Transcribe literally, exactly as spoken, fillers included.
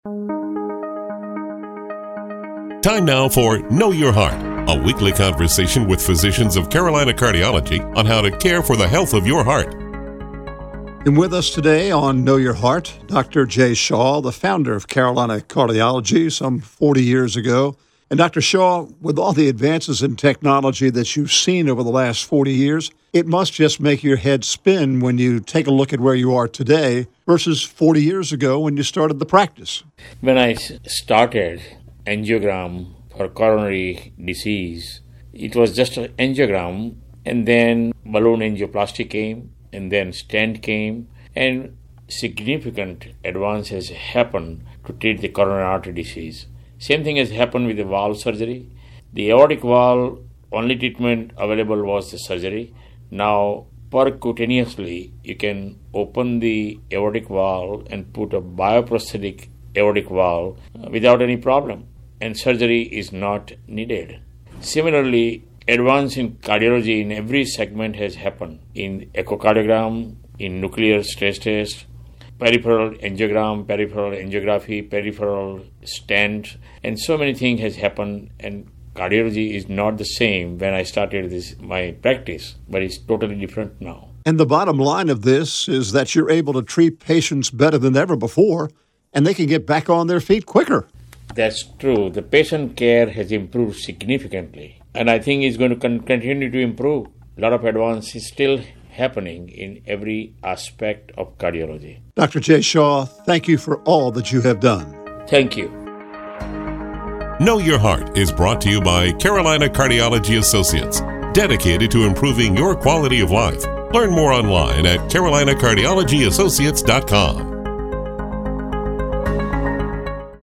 Time now for Know Your Heart, a weekly conversation with physicians of Carolina Cardiology on how to care for the health of your heart. And with us today on Know Your Heart, Doctor Jay Shaw, the founder of Carolina Cardiology some forty years ago. And Doctor Shaw, with all the advances in technology that you've seen over the last forty years, it must just make your head spin when you take a look at where you are today versus forty years ago when you started the practice. When I started angiogram for coronary disease, it was just an angiogram, and then balloon angioplasty came, and then stent came, and significant advances happened to treat the coronary artery disease. Same thing has happened with the valve surgery. The aortic valve, only treatment available was the surgery. Now, percutaneously, you can open the aortic valve and put a bioprosthetic aortic valve without any problem, and surgery is not needed. Similarly, advance in cardiology in every segment has happened. In echocardiogram, in nuclear stress test, peripheral angiogram, peripheral angiography, peripheral stent, and so many things has happened, and cardiology is not the same when I started this my practice, but it's totally different now. And the bottom line of this is that you're able to treat patients better than ever before, and they can get back on their feet quicker. That's true. The patient care has improved significantly, and I think it's going to con- continue to improve. A lot of advance is still happening in every aspect of cardiology. Doctor Jay Shaw, thank you for all that you have done. Thank you. Know Your Heart is brought to you by Carolina Cardiology Associates, dedicated to improving your quality of life. Learn more online at carolina cardiology associates dot com.